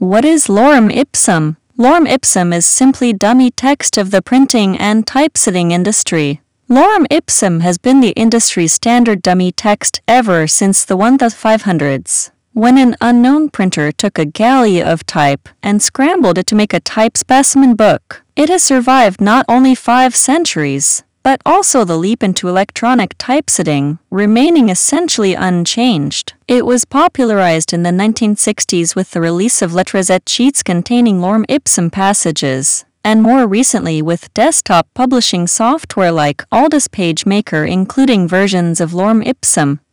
What is lorem ipsum? Lorem ipsum is simply dummy text of the printing and typesetting industry. Lorem ipsum has been the industry's standard dummy text ever since the 1500s, when an unknown printer took a galley of type and scrambled it to make a type specimen book. It has survived not only 5 centuries, but also the leap into electronic typesetting, remaining essentially unchanged. It was popularized in the 1960s with the release of Letraset sheets containing lorem ipsum passages, and more recently with desktop publishing software like Aldus PageMaker including versions of lorem ipsum.